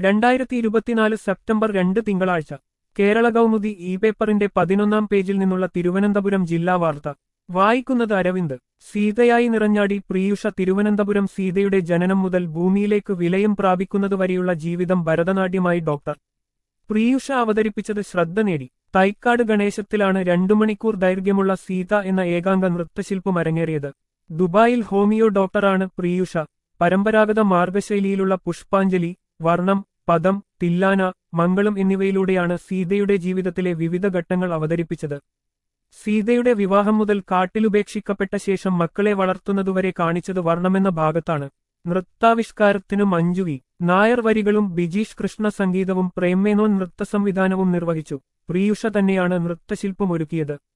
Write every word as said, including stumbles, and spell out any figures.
രണ്ടായിരത്തി ഇരുപത്തിനാല് സെപ്റ്റംബർ രണ്ട് തിങ്കളാഴ്ച കേരള കൗമുദി ഇ പേപ്പറിന്റെ പതിനൊന്നാം പേജിൽ നിന്നുള്ള തിരുവനന്തപുരം ജില്ലാ വാർത്ത വായിക്കുന്നത് അരവിന്ദ്. സീതയായി നിറഞ്ഞാടി പ്രിയുഷ. തിരുവനന്തപുരം സീതയുടെ ജനനം മുതൽ ഭൂമിയിലേക്ക് വിലയം പ്രാപിക്കുന്നതുവരെയുള്ള ജീവിതം ഭരതനാട്യമായി ഡോക്ടർ പ്രിയുഷ അവതരിപ്പിച്ചത് ശ്രദ്ധ നേടി. തൈക്കാട് ഗണേശത്തിലാണ് രണ്ടു മണിക്കൂർ ദൈർഘ്യമുള്ള സീത എന്ന ഏകാംഗ നൃത്തശില്പം അരങ്ങേറിയത്. ദുബായിൽ ഹോമിയോ ഡോക്ടറാണ് പ്രിയുഷ. പരമ്പരാഗത മാർഗശൈലിയിലുള്ള പുഷ്പാഞ്ജലി, വർണ്ണം, പദം, തില്ലാന, മംഗളം എന്നിവയിലൂടെയാണ് സീതയുടെ ജീവിതത്തിലെ വിവിധ ഘട്ടങ്ങൾ അവതരിപ്പിച്ചത്. സീതയുടെ വിവാഹം മുതൽ കാട്ടിലുപേക്ഷിക്കപ്പെട്ട ശേഷം മക്കളെ വളർത്തുന്നതുവരെ കാണിച്ചത് വർണ്ണമെന്ന ഭാഗത്താണ്. നൃത്താവിഷ്കാരത്തിനു മഞ്ജുവി നായർ വരികളും ബിജീഷ് കൃഷ്ണ സംഗീതവും പ്രേംമേനോൻ നൃത്തസംവിധാനവും നിർവഹിച്ചു. പ്രിയുഷ തന്നെയാണ് നൃത്തശില്പമൊരുക്കിയത്.